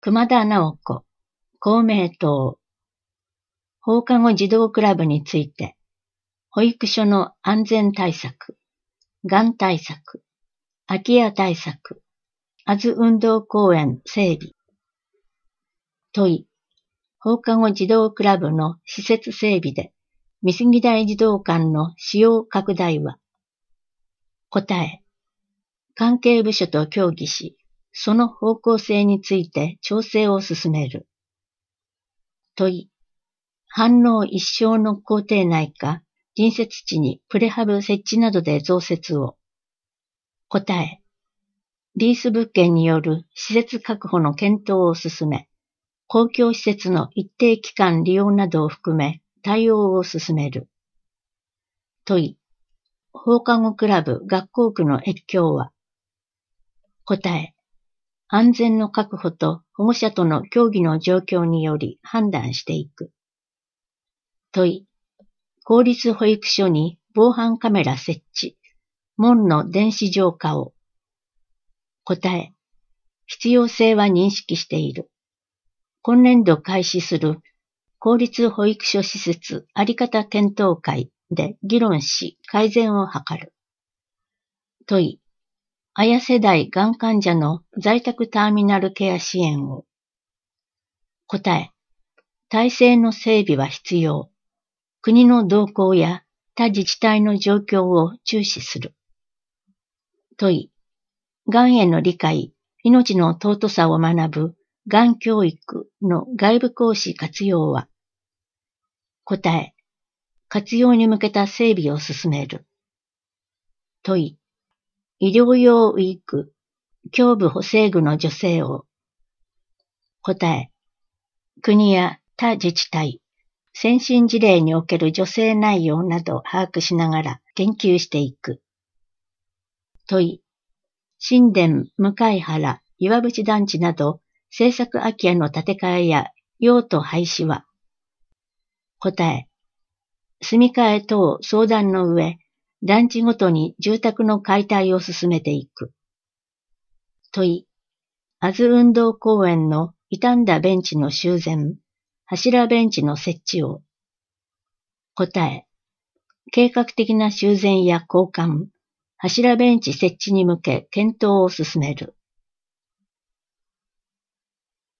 熊田直子、公明党、放課後児童クラブについて、保育所の安全対策、がん対策、空き家対策、あず運動公園整備。問い、放課後児童クラブの施設整備で、美杉台児童館の使用拡大は。答え、関係部署と協議し、その方向性について調整を進める。問い、反応一生の校庭内か隣接地にプレハブ設置などで増設を。答え、リース物件による施設確保の検討を進め、公共施設の一定期間利用などを含め対応を進める。問い、放課後クラブ学校区の越境は。答え、安全の確保と保護者との協議の状況により判断していく。問い、公立保育所に防犯カメラ設置、門の電子浄化を。答え、必要性は認識している。今年度開始する公立保育所施設あり方検討会で議論し改善を図る。問い、綾世代がん患者の在宅ターミナルケア支援を。答え、体制の整備は必要。国の動向や他自治体の状況を注視する。問い、がんへの理解、命の尊さを学ぶがん教育の外部講師活用は。答え、活用に向けた整備を進める。問い、医療用ウィーク、胸部補正具の助成を。答え、国や他自治体、先進事例における助成内容などを把握しながら研究していく。問い、新田、向原、岩淵団地など政策空き家の建て替えや用途廃止は。答え、住み替え等相談の上、団地ごとに住宅の解体を進めていく。問い、あず運動公園の傷んだベンチの修繕、柱ベンチの設置を。答え、計画的な修繕や交換、柱ベンチ設置に向け検討を進める。